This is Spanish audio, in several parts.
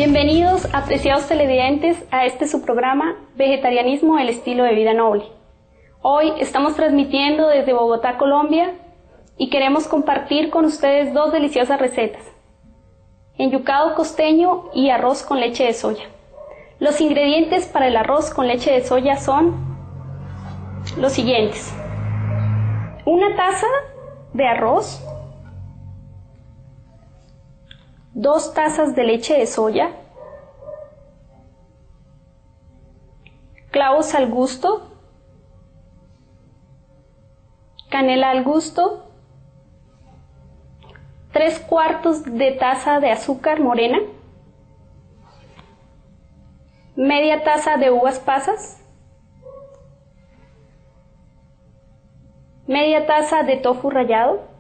Bienvenidos, apreciados televidentes, a este su programa Vegetarianismo, el estilo de vida noble. Hoy estamos transmitiendo desde Bogotá, Colombia, y queremos compartir con ustedes dos deliciosas recetas: enyucado costeño y arroz con leche de soya. Los ingredientes para el arroz con leche de soya son los siguientes: una taza de arroz, 2 tazas de leche de soya, clavos al gusto, canela al gusto, 3/4 de taza de azúcar morena, media taza de uvas pasas, media taza de tofu rallado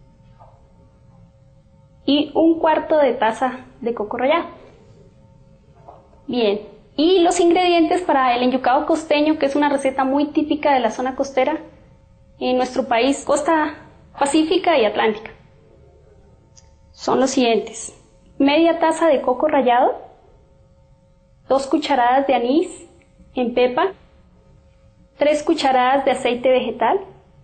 y 1/4 de taza de coco rallado. Bien, y los ingredientes para el enyucado costeño, que es una receta muy típica de la zona costera en nuestro país, costa pacífica y atlántica, son los siguientes: media taza de coco rallado, 2 cucharadas de anís en pepa, 3 cucharadas de aceite vegetal,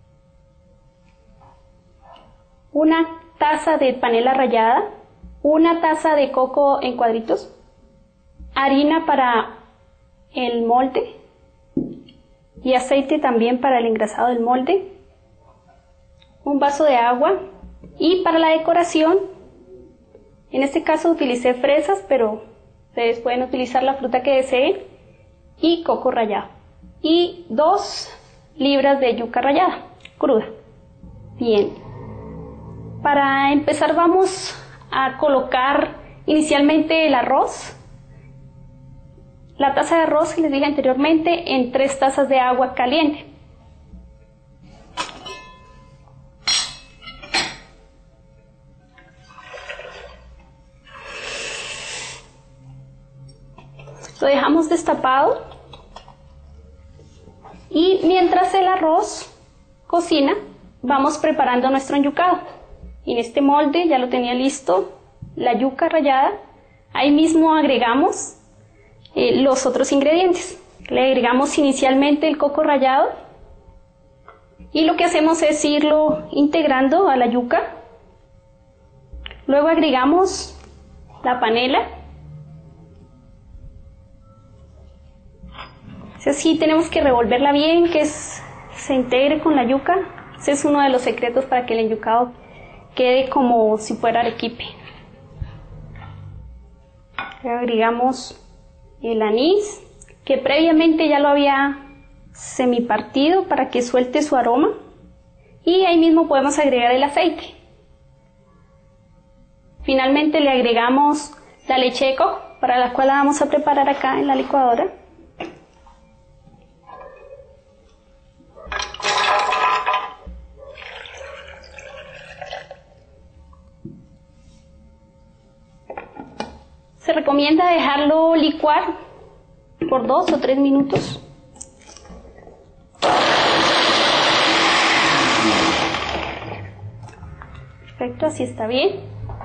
una taza de panela rallada, una taza de coco en cuadritos, harina para el molde y aceite también para el engrasado del molde, un vaso de agua, y para la decoración, en este caso utilicé fresas, pero ustedes pueden utilizar la fruta que deseen, y coco rallado, y 2 libras de yuca rallada cruda. Bien. Para empezar vamos a colocar inicialmente el arroz, la taza de arroz que les dije anteriormente, en 3 tazas de agua caliente. Lo dejamos destapado y mientras el arroz cocina vamos preparando nuestro enyucado. En este molde ya lo tenía listo, la yuca rallada. Ahí mismo agregamos los otros ingredientes. Le agregamos inicialmente el coco rallado y lo que hacemos es irlo integrando a la yuca. Luego agregamos la panela. Así tenemos que revolverla bien, que se integre con la yuca. Ese es uno de los secretos para que el enyucado quede como si fuera arequipe. Le agregamos el anís, que previamente ya lo había semipartido para que suelte su aroma, y ahí mismo podemos agregar el aceite. Finalmente le agregamos la leche de coco, para la cual la vamos a preparar acá en la licuadora. Se recomienda dejarlo licuar por 2 o 3 minutos. Perfecto, así está bien.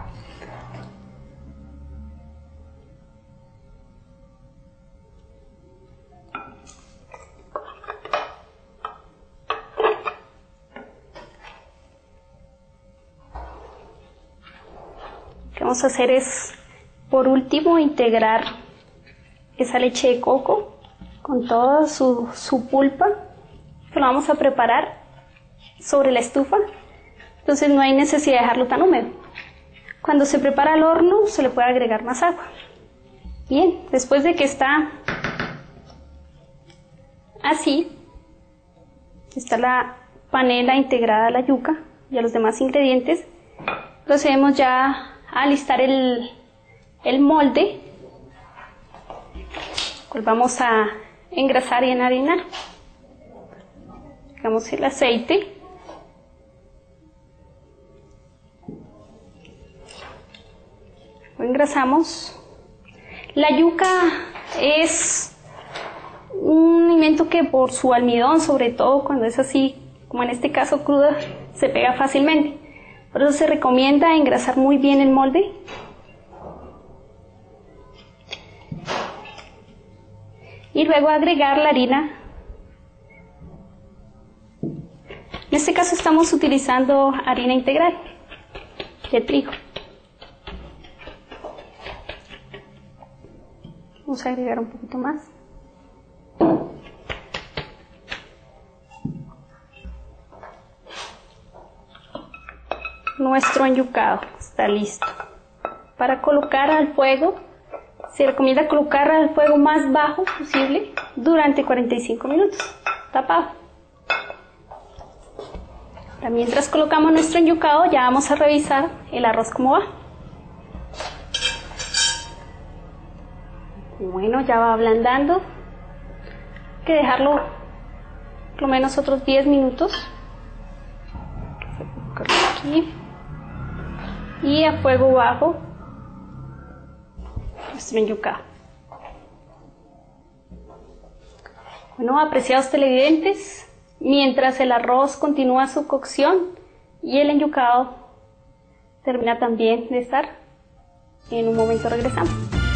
Lo que vamos a hacer es, por último, integrar esa leche de coco con toda su pulpa, que lo vamos a preparar sobre la estufa, entonces no hay necesidad de dejarlo tan húmedo. Cuando se prepara al horno se le puede agregar más agua. Bien, después de que está así, está la panela integrada a la yuca y a los demás ingredientes, procedemos ya a alistar el molde, pues vamos a engrasar y enharinar. Agregamos el aceite, lo engrasamos. La yuca es un alimento que por su almidón, sobre todo cuando es así, como en este caso cruda, se pega fácilmente. Por eso se recomienda engrasar muy bien el molde. y luego agregar la harina. En este caso estamos utilizando harina integral de trigo. Vamos a agregar un poquito más. Nuestro enyucado está listo. Para colocar al fuego, se recomienda colocar al fuego más bajo posible durante 45 minutos, tapado. Ahora, mientras colocamos nuestro enyucado, ya vamos a revisar el arroz cómo va. Bueno, ya va ablandando. Hay que dejarlo por lo menos otros 10 minutos. Aquí. Y a fuego bajo nuestro enyucado. Bueno, apreciados televidentes, mientras el arroz continúa su cocción y el enyucado termina también de estar, en un momento regresamos.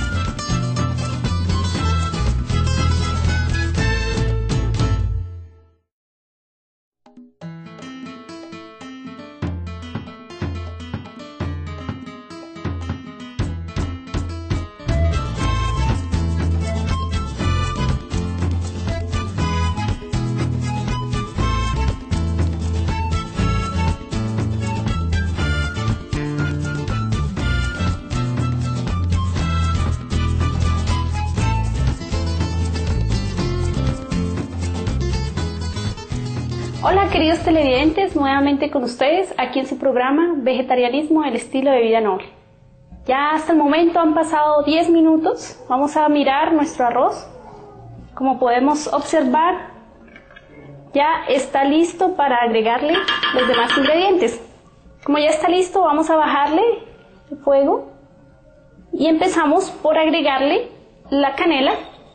Hola queridos televidentes, nuevamente con ustedes aquí en su programa Vegetarianismo, el estilo de vida noble. Ya hasta el momento han pasado 10 minutos, vamos a mirar nuestro arroz. Como podemos observar, ya está listo para agregarle los demás ingredientes. Como ya está listo, vamos a bajarle el fuego y empezamos por agregarle la canela.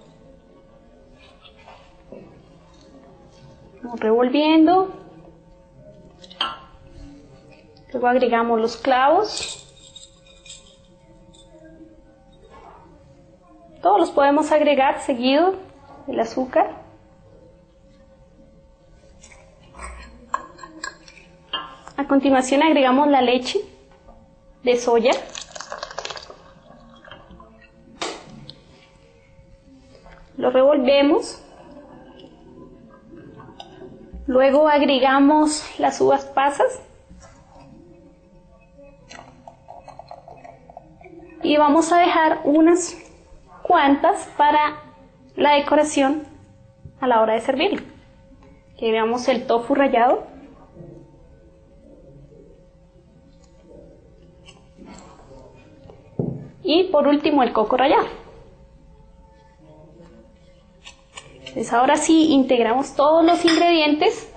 Vamos revolviendo. Luego agregamos los clavos. Todos los podemos agregar seguido, el azúcar. A continuación agregamos la leche de soya. Lo revolvemos. Luego agregamos las uvas pasas y vamos a dejar unas cuantas para la decoración a la hora de servirlo. Agregamos el tofu rallado. Y por último el coco rallado. Entonces ahora sí integramos todos los ingredientes.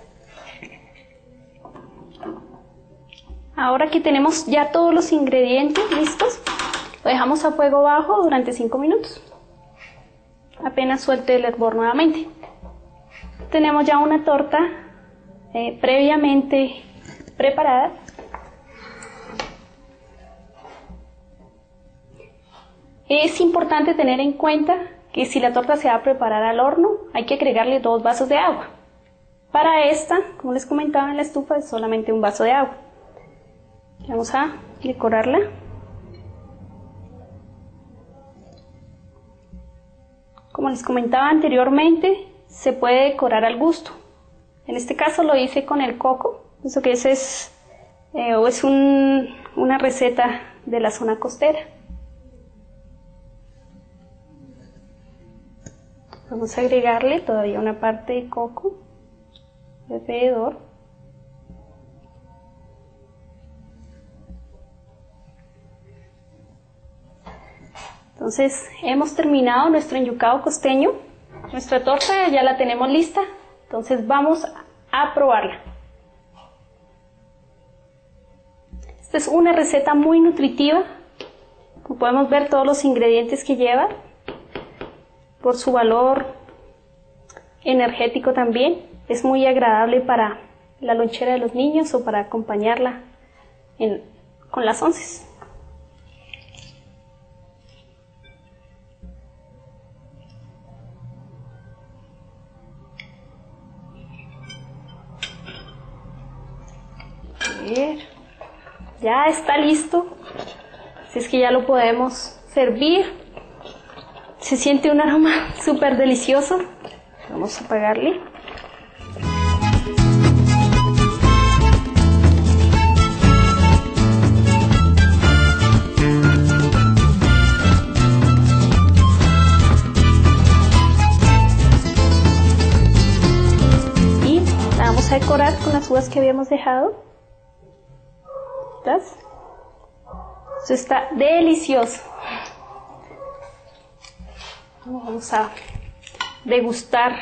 Ahora que tenemos ya todos los ingredientes listos, lo dejamos a fuego bajo durante 5 minutos. Apenas suelte el hervor nuevamente. Tenemos ya una torta previamente preparada. Es importante tener en cuenta que si la torta se va a preparar al horno, hay que agregarle 2 vasos de agua. Para esta, como les comentaba en la estufa, es solamente un vaso de agua. Vamos a decorarla. Como les comentaba anteriormente, se puede decorar al gusto. En este caso lo hice con el coco, eso que es una receta de la zona costera. Vamos a agregarle todavía una parte de coco alrededor. Entonces hemos terminado nuestro enyucado costeño. Nuestra torta ya la tenemos lista. Entonces vamos a probarla. Esta es una receta muy nutritiva. Como podemos ver, todos los ingredientes que lleva, por su valor energético también, es muy agradable para la lonchera de los niños o para acompañarla con las onces. ver. Ya está listo. Así es que ya lo podemos servir. Se siente un aroma súper delicioso. Vamos a apagarle. Y la vamos a decorar con las uvas que habíamos dejado. ¿Estás? Esto está delicioso. Vamos a degustar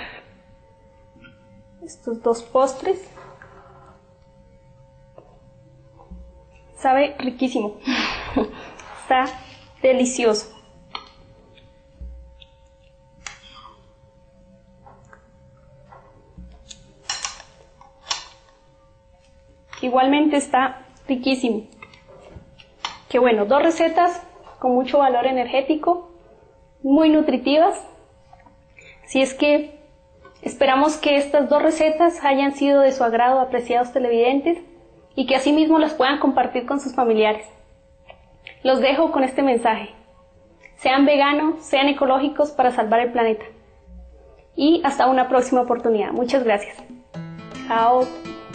estos dos postres. Sabe riquísimo. Está delicioso. Igualmente está riquísimo. Qué bueno, 2 recetas con mucho valor energético, muy nutritivas. Así es que esperamos que estas 2 recetas hayan sido de su agrado, apreciados televidentes, y que asimismo las puedan compartir con sus familiares. Los dejo con este mensaje: sean veganos, sean ecológicos para salvar el planeta. Y hasta una próxima oportunidad. Muchas gracias. Chao.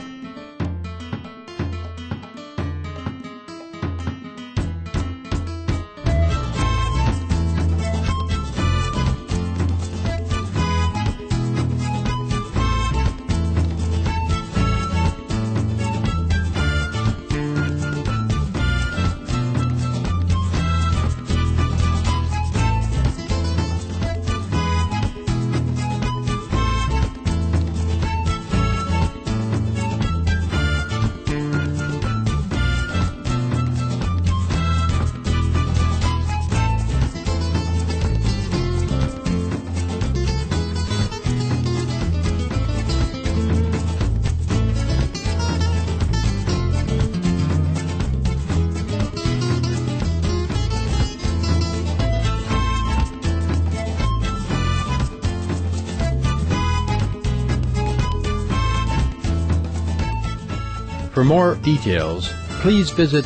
For more details, please visit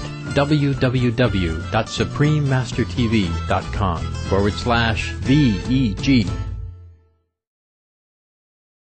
www.suprememastertv.com/VEG